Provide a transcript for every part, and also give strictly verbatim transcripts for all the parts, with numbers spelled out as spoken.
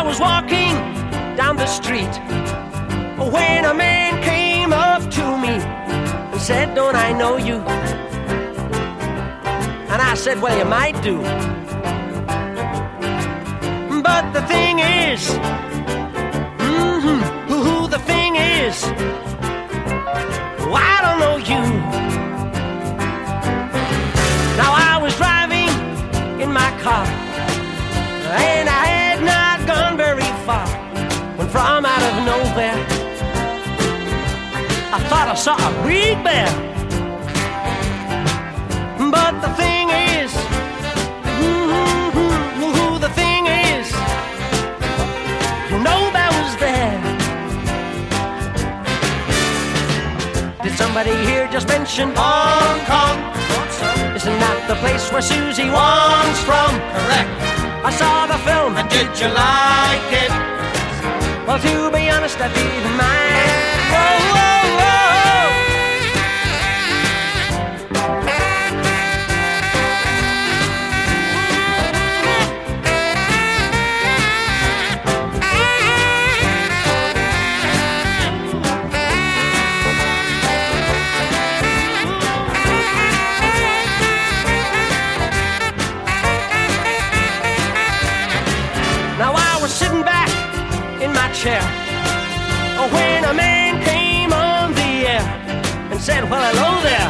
was walking down the street when a man came up to me and said, don't I know you? And I said, well, you might do. But the thing is, mm-hmm, who the thing is, well, I don't know you. Now I was driving in my car, and I had not gone very far when from out of nowhere I thought I saw a big bear. But the thing is, mm-hmm, who the thing is, no bear was there. Did somebody here just mention Hong Kong? Isn't that the place where Susie Wong's from? Correct. I saw the film. And did you like it? Well, to be honest, I didn't mind. Whoa, whoa, chair when a man came on the air and said, well, hello there.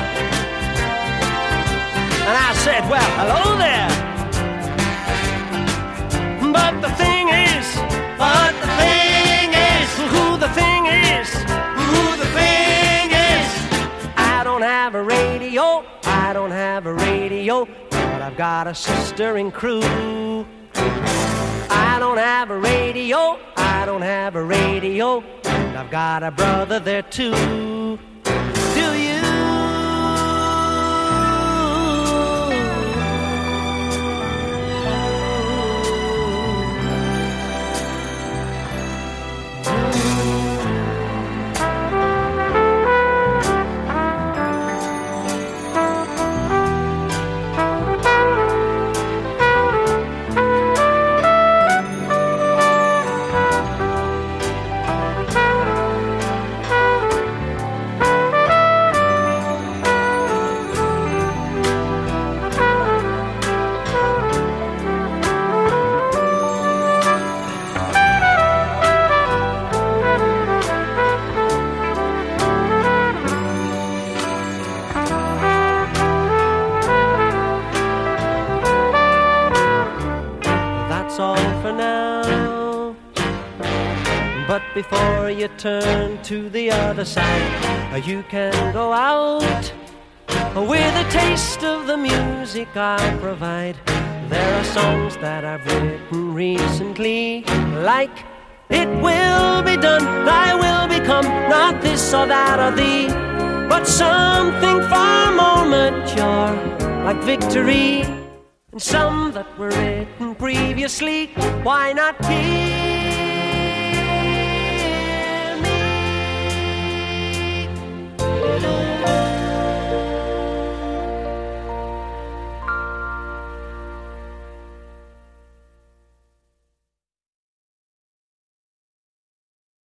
And I said, well, hello there. But the thing is, but the thing is, who the thing is, who the thing is, I don't have a radio, I don't have a radio, but I've got a sister in crew. I don't have a radio, I don't have a radio, and I've got a brother there too. Do you? Before you turn to the other side, you can go out with a taste of the music I provide. There are songs that I've written recently, like it will be done, I will become, not this or that or thee, but something far more mature, like victory. And some that were written previously, why not keep